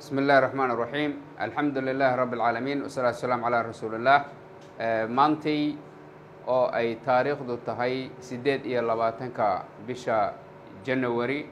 بسم الله الرحمن الرحيم الحمد لله رب العالمين والصلاة والسلام على رسول الله maantay oo ay taariikhdu tahay 28-ka bisha January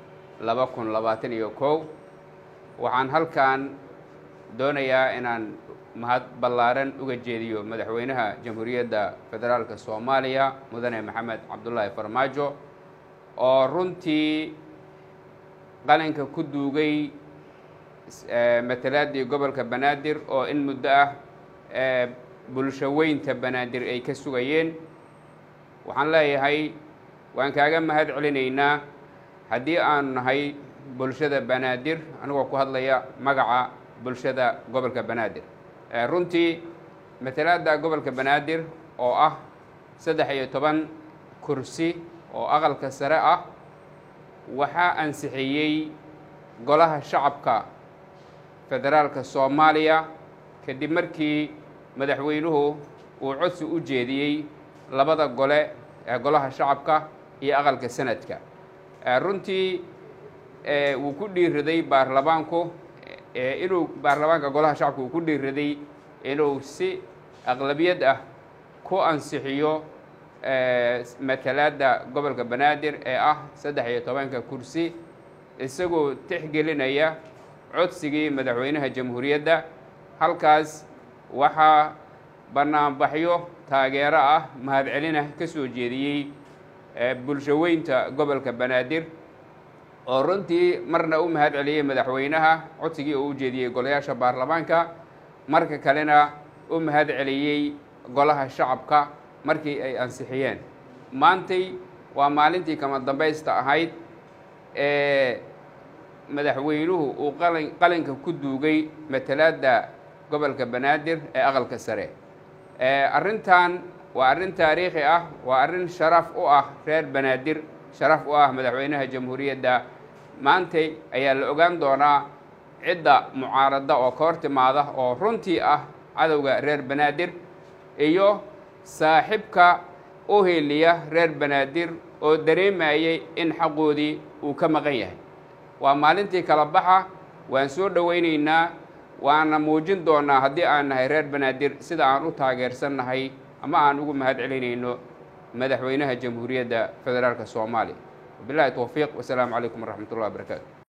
2021 waxaan halkan doonayaa inaan mahad ballaaran uga jeediyo madaxweynaha Jamhuuriyadda Federaalka Soomaaliya mudane Maxamed Cabdullaahi Farmaajo oo runtii qalinka ku duugay matalaadii gobolka Banaadir oo in muddo ah bulshaweynta Banaadir ay ka sugayeen waxaan leeyahay waan kaaga mahad celinaynaa haddii aan nahay bulshada Banaadir anigoo ku hadlaya magaca bulshada gobolka Banaadir runtii matalaada gobolka Banaadir oo ah 13 kursi oo aqalka sare ah waxa ansixiyay golaha shacabka federaalka Soomaaliya kadib markii madaxweynuhu uu codsi u jeediyay labada gole ee golaha shacabka iyo aqalka sanadka runtii uu ku dhiiriday baarlamaanku inuu baarlamaanka golaha shacabka uu ku dhiiriday inuu si aqlabiyad ah ku ansixiyo matalaada gobolka Banaadir ee ah 13 kursi isagoo tixgelinaya codsigii madaxweynaha jamhuuriyadda halkaas waxa banaanbaxyo taageero ah mahad celin ah ka soo jeediyay bulshaweynta gobolka Banaadir oo runtii marna u mahad celiyay madaxweynaha codsigii uu jeediyay golayaasha baarlamaanka marka kalena u mahad celiyay golaha shacabka markii ay ansixiyeen maantay waa maalintii kama dambaysta ahayd madaxweynuhu uu qalinka ku duugay matalaada gobolka Banaadir ee aqalka sare arrintan waa arrin taariikhi ah waa arrin sharaf u ah reer Banaadir sharaf u ah madaxweynaha jamhuuriyadda maantay ayaa la ogaan doonaa cidda mucaaradda oo ka hortimaada oo runtii ah cadowga reer Banaadir iyo saaxiibka u heliya reer Banaadir oo dareemayay in xaqoodii uu ka maqan yahay waa maalintii kala baxa waan soo dhaweynaynaa waana muujin doonaa haddii aan nahay reer Banaadir sida aan u taageersannahay ama aan ugu mahad celinayno madaxweynaha jamhuuriyadda federaalka Soomaaliya billahi tawfiiq wassalaamu calaykum waraxmatullaahi wabarakaatuh